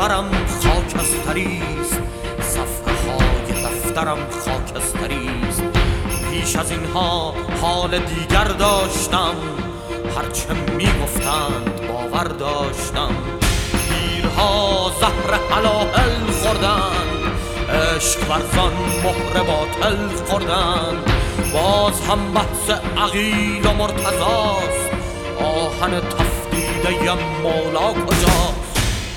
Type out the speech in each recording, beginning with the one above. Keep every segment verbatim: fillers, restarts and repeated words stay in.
گوهرم خاکستریست، صفحه های دفترم خاکستریست. پیش از اینها حال دیگر داشتم، هرچه میگفتند باور داشتم. پیرها زهر حلاحل خوردند، عشق ورزان مهر باطل خوردند. باز هم بحث عقیل و مرتضاست، آهن تفدیده مولا کجاست؟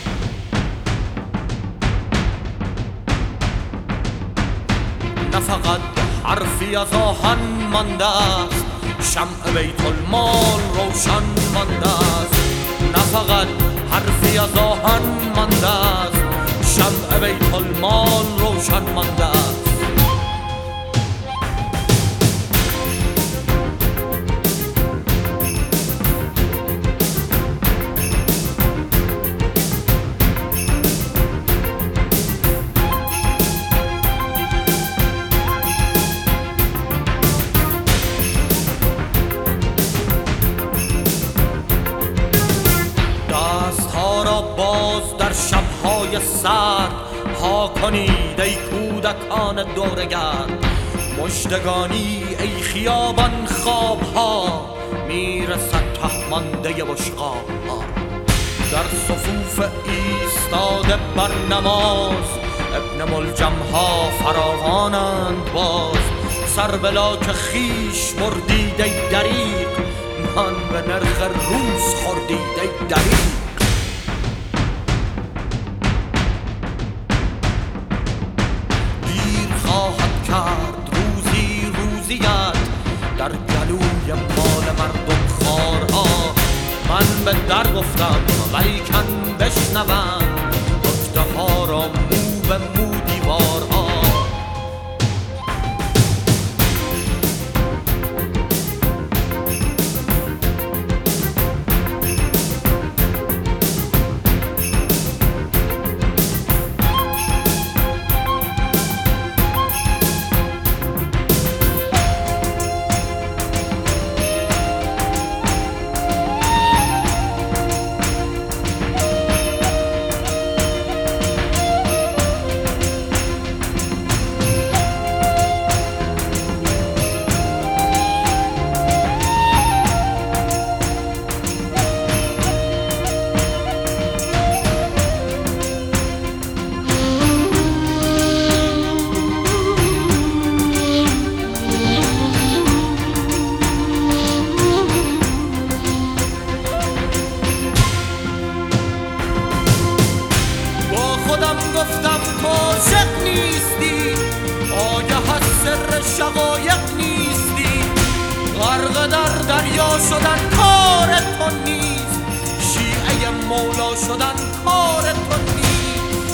نه فقط حرفی از آهن مانده است، شمع بیت المال روشن مانده است. نه فقط حرفی از آهن مانده است، شمع بیت المال روشن مانده است. باز در شب‌های سرد ها کنید ای کودکان دورگرد. مژدگانی ای خیابان خواب‌ها، میرسد ته مانده بشقاب‌ها. در صفوف ایستاده بر نماز، ابن ملجم‌ها فراوانند باز. سر به لاک خویش بردید ای دریغ، نان به نرخ روز خوردید ای دریغ. کرد روزی روزیت در گلوی مال مردم خارها. من به در گفتم ولیکن بشنوند، گفته ها را مو به مو دیوارها. گفتم تو عاشق نیستی، آگه از سر شقایق نیستی. غرق در دریا شدن کار تو نیست، شیعه مولا شدن کار تو نیست.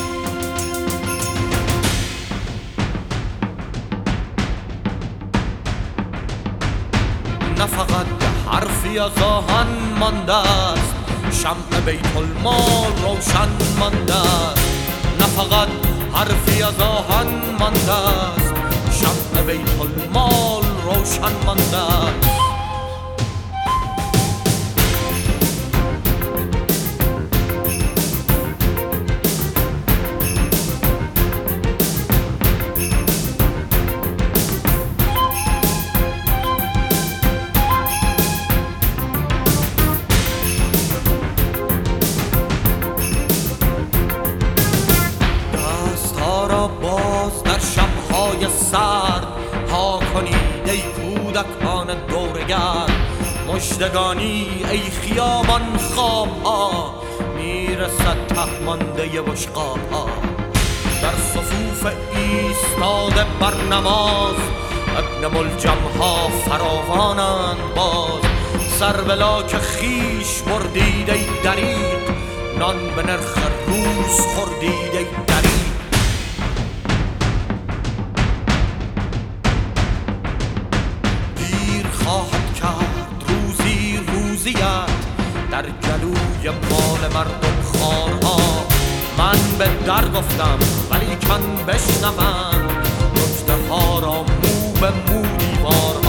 نه فقط حرفی از آهن مانده است، شمع بیت المال روشن مانده است. نه فقط حرفی از آهن مانده است، شمع بیت المال روشن مانده است. باز در شب‌های سرد ها کنید ای کودکان دورگرد. مژدگانی ای خیابان خواب‌ها، میرسد ته مانده بشقاب‌ها. در صفوف ایستاده بر نماز، ابن ملجم‌ها فراوانند باز. سر به لاک خویش بردید ای دریغ، نان به نرخ روز خوردید ای دریغ. خواهد کرد روزی روزیت در گلوی مال مردم خارها. من به در گفتم ولیکن بشنوند، گفته ها را مو به مو دیوار